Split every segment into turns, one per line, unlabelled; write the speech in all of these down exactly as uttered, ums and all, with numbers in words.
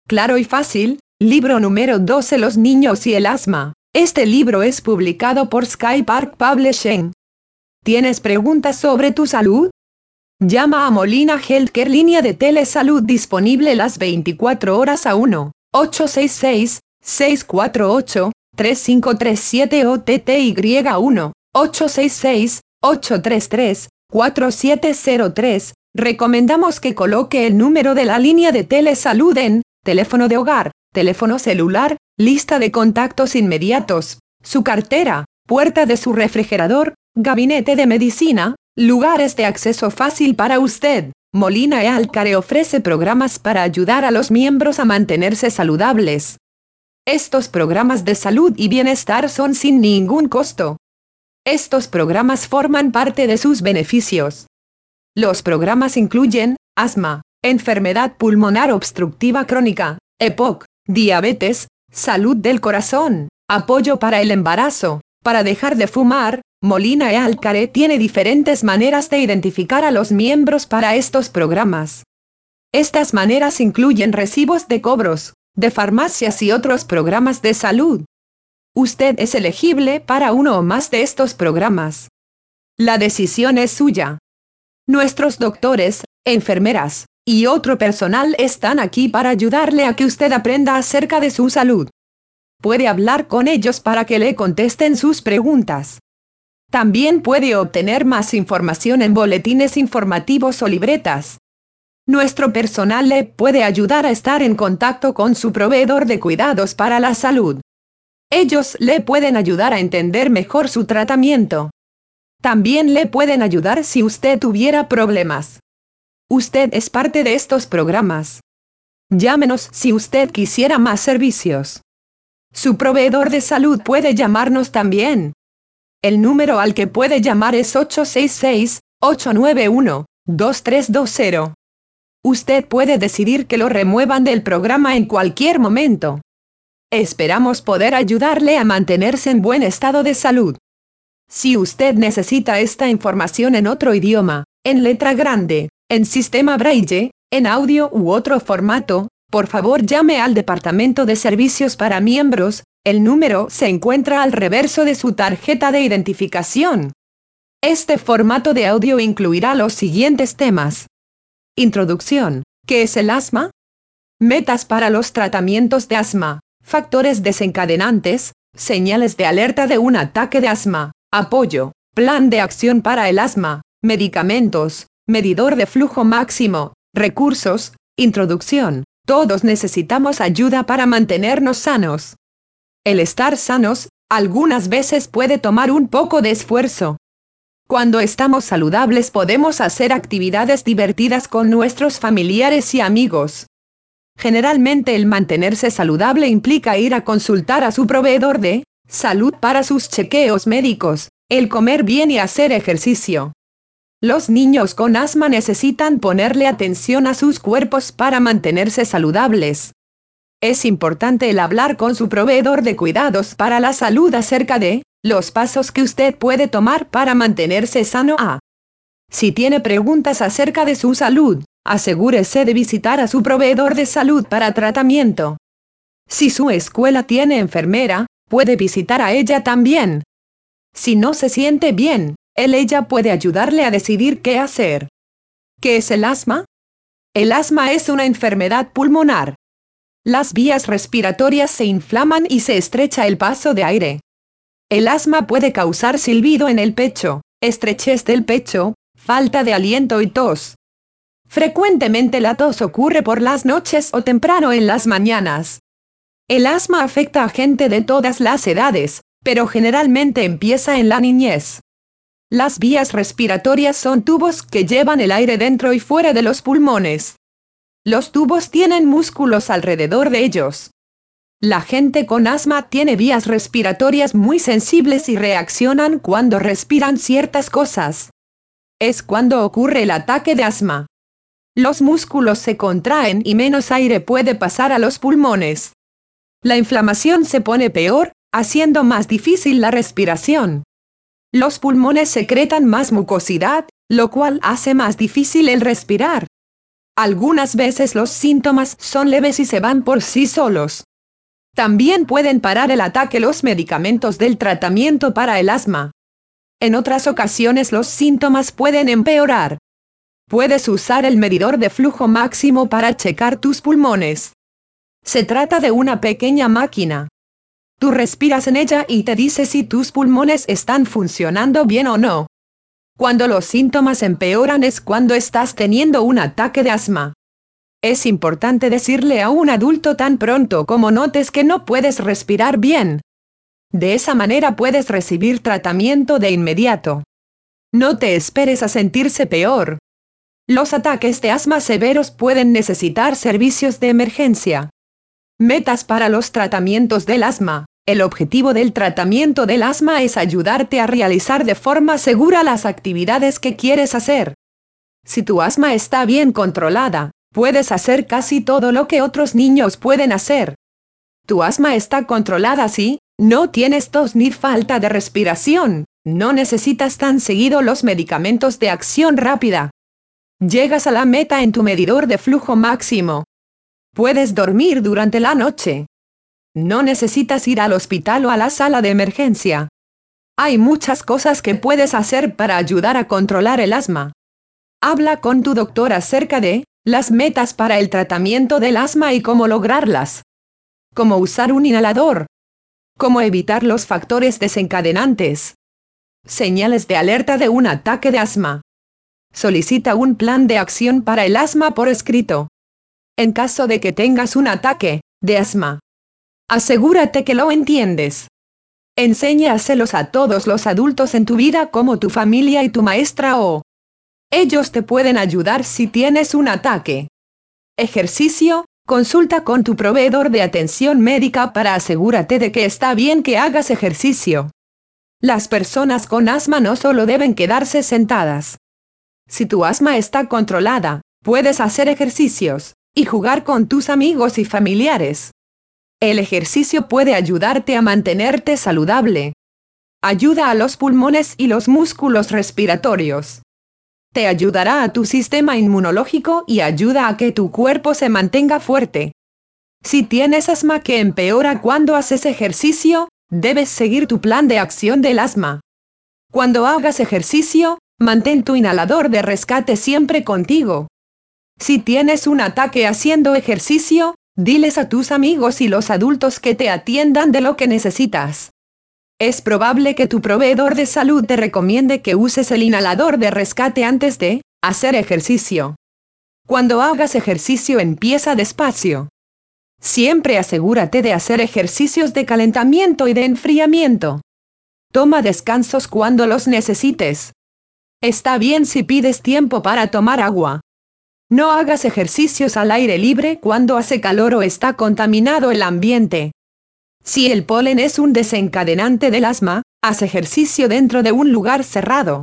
Claro y fácil, libro número doce: Los niños y el asma. Este libro es publicado por Sky Park Publishing. ¿Tienes preguntas sobre tu salud? Llama a Molina Healthcare, línea de telesalud disponible las veinticuatro horas a uno ocho seis seis, seis cuatro ocho, tres cinco tres siete o T T Y uno ocho seis seis, ocho tres tres, cuatro siete cero tres. Recomendamos que coloque el número de la línea de telesalud en teléfono de hogar, teléfono celular, lista de contactos inmediatos, su cartera, puerta de su refrigerador, gabinete de medicina, lugares de acceso fácil para usted. Molina Healthcare ofrece programas para ayudar a los miembros a mantenerse saludables. Estos programas de salud y bienestar son sin ningún costo. Estos programas forman parte de sus beneficios. Los programas incluyen asma, enfermedad pulmonar obstructiva crónica, E P O C, diabetes, salud del corazón, apoyo para el embarazo, para dejar de fumar. Molina Healthcare tiene diferentes maneras de identificar a los miembros para estos programas. Estas maneras incluyen recibos de cobros, de farmacias y otros programas de salud. Usted es elegible para uno o más de estos programas. La decisión es suya. Nuestros doctores, enfermeras y otro personal están aquí para ayudarle a que usted aprenda acerca de su salud. Puede hablar con ellos para que le contesten sus preguntas. También puede obtener más información en boletines informativos o libretas. Nuestro personal le puede ayudar a estar en contacto con su proveedor de cuidados para la salud. Ellos le pueden ayudar a entender mejor su tratamiento. También le pueden ayudar si usted tuviera problemas. Usted es parte de estos programas. Llámenos si usted quisiera más servicios. Su proveedor de salud puede llamarnos también. El número al que puede llamar es ocho seis seis, ocho nueve uno, dos tres dos cero. Usted puede decidir que lo remuevan del programa en cualquier momento. Esperamos poder ayudarle a mantenerse en buen estado de salud. Si usted necesita esta información en otro idioma, en letra grande, en sistema Braille, en audio u otro formato, por favor llame al Departamento de Servicios para Miembros. El número se encuentra al reverso de su tarjeta de identificación. Este formato de audio incluirá los siguientes temas. Introducción. ¿Qué es el asma? Metas para los tratamientos de asma. Factores desencadenantes. Señales de alerta de un ataque de asma. Apoyo. Plan de acción para el asma. Medicamentos. Medidor de flujo máximo. Recursos. Introducción. Todos necesitamos ayuda para mantenernos sanos. El estar sanos, algunas veces puede tomar un poco de esfuerzo. Cuando estamos saludables podemos hacer actividades divertidas con nuestros familiares y amigos. Generalmente el mantenerse saludable implica ir a consultar a su proveedor de salud para sus chequeos médicos, el comer bien y hacer ejercicio. Los niños con asma necesitan ponerle atención a sus cuerpos para mantenerse saludables. Es importante el hablar con su proveedor de cuidados para la salud acerca de los pasos que usted puede tomar para mantenerse sano. A. Si tiene preguntas acerca de su salud, asegúrese de visitar a su proveedor de salud para tratamiento. Si su escuela tiene enfermera, puede visitar a ella también. Si no se siente bien, él ella puede ayudarle a decidir qué hacer. ¿Qué es el asma? El asma es una enfermedad pulmonar. Las vías respiratorias se inflaman y se estrecha el paso de aire. El asma puede causar silbido en el pecho, estrechez del pecho, falta de aliento y tos. Frecuentemente la tos ocurre por las noches o temprano en las mañanas. El asma afecta a gente de todas las edades, pero generalmente empieza en la niñez. Las vías respiratorias son tubos que llevan el aire dentro y fuera de los pulmones. Los tubos tienen músculos alrededor de ellos. La gente con asma tiene vías respiratorias muy sensibles y reaccionan cuando respiran ciertas cosas. Es cuando ocurre el ataque de asma. Los músculos se contraen y menos aire puede pasar a los pulmones. La inflamación se pone peor, haciendo más difícil la respiración. Los pulmones secretan más mucosidad, lo cual hace más difícil el respirar. Algunas veces los síntomas son leves y se van por sí solos. También pueden parar el ataque los medicamentos del tratamiento para el asma. En otras ocasiones los síntomas pueden empeorar. Puedes usar el medidor de flujo máximo para checar tus pulmones. Se trata de una pequeña máquina. Tú respiras en ella y te dice si tus pulmones están funcionando bien o no. Cuando los síntomas empeoran es cuando estás teniendo un ataque de asma. Es importante decirle a un adulto tan pronto como notes que no puedes respirar bien. De esa manera puedes recibir tratamiento de inmediato. No te esperes a sentirse peor. Los ataques de asma severos pueden necesitar servicios de emergencia. Metas para los tratamientos del asma. El objetivo del tratamiento del asma es ayudarte a realizar de forma segura las actividades que quieres hacer. Si tu asma está bien controlada, puedes hacer casi todo lo que otros niños pueden hacer. Tu asma está controlada si no tienes tos ni falta de respiración, no necesitas tan seguido los medicamentos de acción rápida. Llegas a la meta en tu medidor de flujo máximo. Puedes dormir durante la noche. No necesitas ir al hospital o a la sala de emergencia. Hay muchas cosas que puedes hacer para ayudar a controlar el asma. Habla con tu doctor acerca de las metas para el tratamiento del asma y cómo lograrlas. Cómo usar un inhalador. Cómo evitar los factores desencadenantes. Señales de alerta de un ataque de asma. Solicita un plan de acción para el asma por escrito. En caso de que tengas un ataque de asma, asegúrate que lo entiendes. Enséñaselos a todos los adultos en tu vida como tu familia y tu maestra o ellos te pueden ayudar si tienes un ataque. Ejercicio. Consulta con tu proveedor de atención médica para asegúrate de que está bien que hagas ejercicio. Las personas con asma no solo deben quedarse sentadas. Si tu asma está controlada, puedes hacer ejercicios y jugar con tus amigos y familiares. El ejercicio puede ayudarte a mantenerte saludable. Ayuda a los pulmones y los músculos respiratorios. Te ayudará a tu sistema inmunológico y ayuda a que tu cuerpo se mantenga fuerte. Si tienes asma que empeora cuando haces ejercicio, debes seguir tu plan de acción del asma. Cuando hagas ejercicio, mantén tu inhalador de rescate siempre contigo. Si tienes un ataque haciendo ejercicio, diles a tus amigos y los adultos que te atiendan de lo que necesitas. Es probable que tu proveedor de salud te recomiende que uses el inhalador de rescate antes de hacer ejercicio. Cuando hagas ejercicio empieza despacio. Siempre asegúrate de hacer ejercicios de calentamiento y de enfriamiento. Toma descansos cuando los necesites. Está bien si pides tiempo para tomar agua. No hagas ejercicios al aire libre cuando hace calor o está contaminado el ambiente. Si el polen es un desencadenante del asma, haz ejercicio dentro de un lugar cerrado.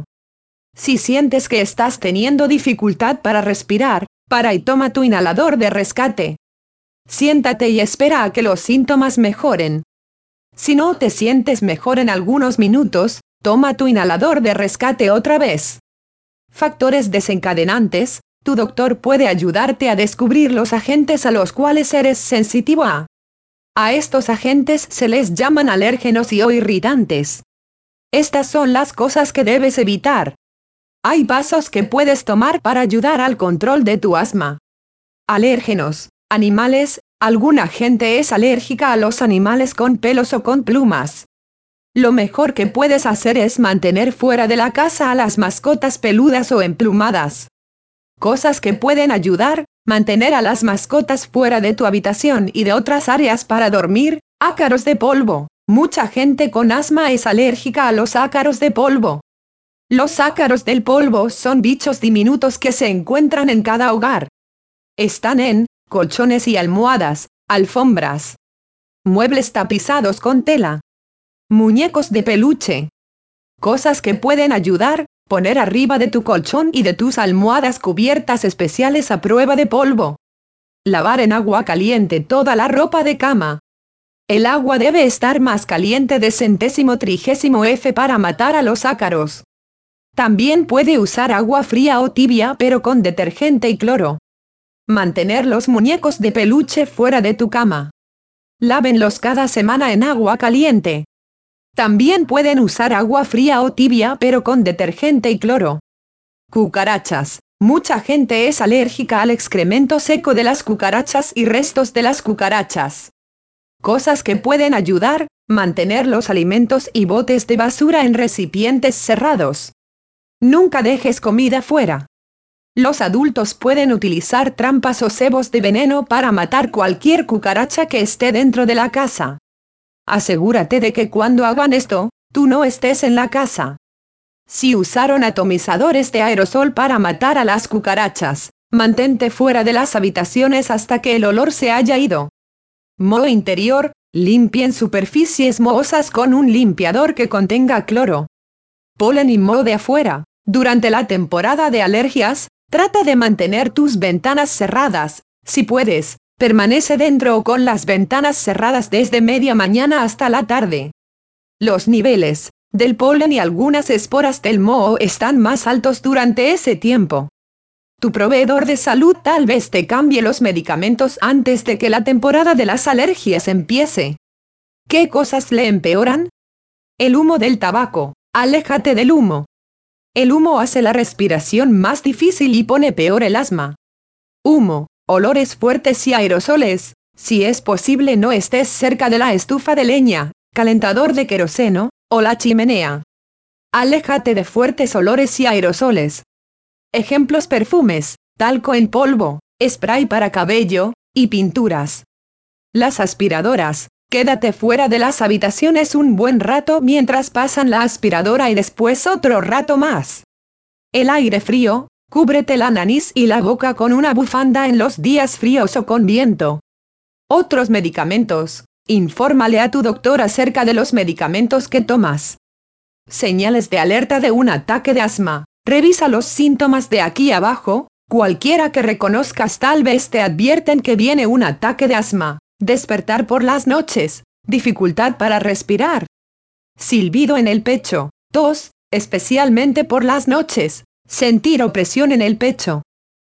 Si sientes que estás teniendo dificultad para respirar, para y toma tu inhalador de rescate. Siéntate y espera a que los síntomas mejoren. Si no te sientes mejor en algunos minutos, toma tu inhalador de rescate otra vez. Factores desencadenantes. Tu doctor puede ayudarte a descubrir los agentes a los cuales eres sensitivo a. A estos agentes se les llaman alérgenos y o irritantes. Estas son las cosas que debes evitar. Hay pasos que puedes tomar para ayudar al control de tu asma. Alérgenos. Animales. Alguna gente es alérgica a los animales con pelos o con plumas. Lo mejor que puedes hacer es mantener fuera de la casa a las mascotas peludas o emplumadas. Cosas que pueden ayudar. Mantener a las mascotas fuera de tu habitación y de otras áreas para dormir. Ácaros de polvo. Mucha gente con asma es alérgica a los ácaros de polvo. Los ácaros del polvo son bichos diminutos que se encuentran en cada hogar. Están en colchones y almohadas, alfombras, muebles tapizados con tela, muñecos de peluche. Cosas que pueden ayudar. Poner arriba de tu colchón y de tus almohadas cubiertas especiales a prueba de polvo. Lavar en agua caliente toda la ropa de cama. El agua debe estar más caliente de centésimo trigésimo F para matar a los ácaros. También puede usar agua fría o tibia pero con detergente y cloro. Mantener los muñecos de peluche fuera de tu cama. Lávenlos cada semana en agua caliente. También pueden usar agua fría o tibia pero con detergente y cloro. Cucarachas. Mucha gente es alérgica al excremento seco de las cucarachas y restos de las cucarachas. Cosas que pueden ayudar: mantener los alimentos y botes de basura en recipientes cerrados. Nunca dejes comida fuera. Los adultos pueden utilizar trampas o cebos de veneno para matar cualquier cucaracha que esté dentro de la casa. Asegúrate de que cuando hagan esto, tú no estés en la casa. Si usaron atomizadores de aerosol para matar a las cucarachas, mantente fuera de las habitaciones hasta que el olor se haya ido. Moho interior: limpien superficies mohosas con un limpiador que contenga cloro. Polen y moho de afuera. Durante la temporada de alergias, trata de mantener tus ventanas cerradas. Si puedes, permanece dentro o con las ventanas cerradas desde media mañana hasta la tarde. Los niveles del polen y algunas esporas del moho están más altos durante ese tiempo. Tu proveedor de salud tal vez te cambie los medicamentos antes de que la temporada de las alergias empiece. ¿Qué cosas le empeoran? El humo del tabaco. Aléjate del humo. El humo hace la respiración más difícil y pone peor el asma. Humo, olores fuertes y aerosoles. Si es posible, no estés cerca de la estufa de leña, calentador de queroseno, o la chimenea. Aléjate de fuertes olores y aerosoles. Ejemplos: perfumes, talco en polvo, spray para cabello, y pinturas. Las aspiradoras. Quédate fuera de las habitaciones un buen rato mientras pasan la aspiradora y después otro rato más. El aire frío. Cúbrete la nariz y la boca con una bufanda en los días fríos o con viento. Otros medicamentos. Infórmale a tu doctor acerca de los medicamentos que tomas. Señales de alerta de un ataque de asma. Revisa los síntomas de aquí abajo. Cualquiera que reconozcas tal vez te advierten que viene un ataque de asma. Despertar por las noches. Dificultad para respirar. Silbido en el pecho. Tos, especialmente por las noches. Sentir opresión en el pecho.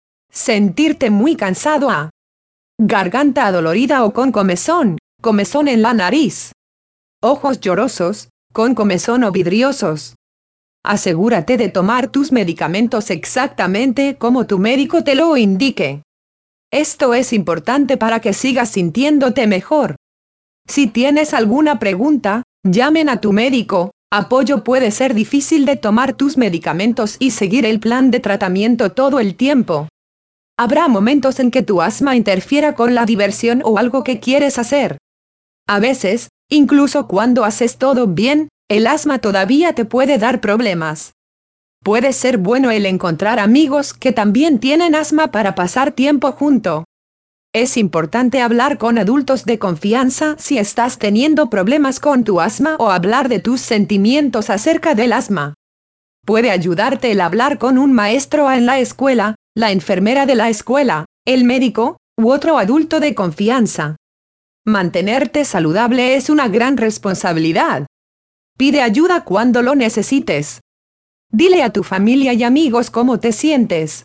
Sentirte muy cansado. A. Garganta adolorida o con comezón. Comezón en la nariz. Ojos llorosos, con comezón o vidriosos. Asegúrate de tomar tus medicamentos exactamente como tu médico te lo indique. Esto es importante para que sigas sintiéndote mejor. Si tienes alguna pregunta, llamen a tu médico. Apoyo: puede ser difícil de tomar tus medicamentos y seguir el plan de tratamiento todo el tiempo. Habrá momentos en que tu asma interfiera con la diversión o algo que quieres hacer. A veces, incluso cuando haces todo bien, el asma todavía te puede dar problemas. Puede ser bueno el encontrar amigos que también tienen asma para pasar tiempo junto. Es importante hablar con adultos de confianza si estás teniendo problemas con tu asma o hablar de tus sentimientos acerca del asma. Puede ayudarte el hablar con un maestro en la escuela, la enfermera de la escuela, el médico, u otro adulto de confianza. Mantenerte saludable es una gran responsabilidad. Pide ayuda cuando lo necesites. Dile a tu familia y amigos cómo te sientes.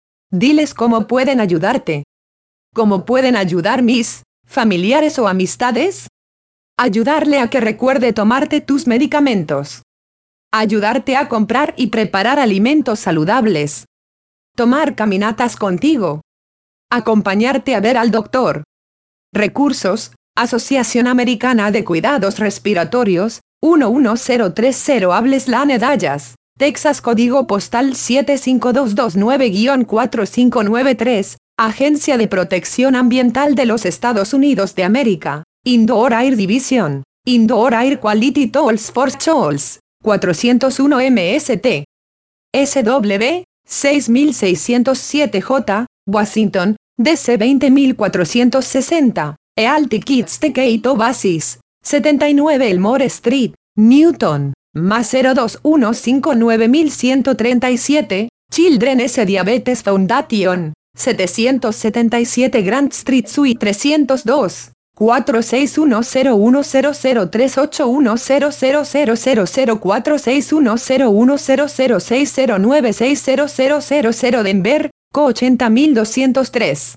Diles cómo pueden ayudarte. ¿Cómo pueden ayudar mis familiares o amistades? Ayudarle a que recuerde tomarte tus medicamentos. Ayudarte a comprar y preparar alimentos saludables. Tomar caminatas contigo. Acompañarte a ver al doctor. Recursos: Asociación Americana de Cuidados Respiratorios, uno uno cero tres cero Ablesland, Dallas, Texas. Código postal siete cinco dos dos nueve cuatro cinco nueve tres. Agencia de Protección Ambiental de los Estados Unidos de América. Indoor Air Division. Indoor Air Quality Tools for Schools. cuatrocientos uno M S T. S W seis mil seiscientos siete J, Washington, D C veinte mil cuatrocientos sesenta. Ealty Kids Keito Basis. setenta y nueve Elmore Street, Newton, más cero dos uno cinco nueve uno tres siete. Children S. Diabetes Foundation. setecientos setenta y siete Grand Street Suite trescientos dos. cuatro seis uno cero uno cero cero tres ocho uno cero cero cero cero cero cuatro seis uno cero uno cero cero seis cero nueve seis cero cero cero cero Denver, Co ochenta mil doscientos tres.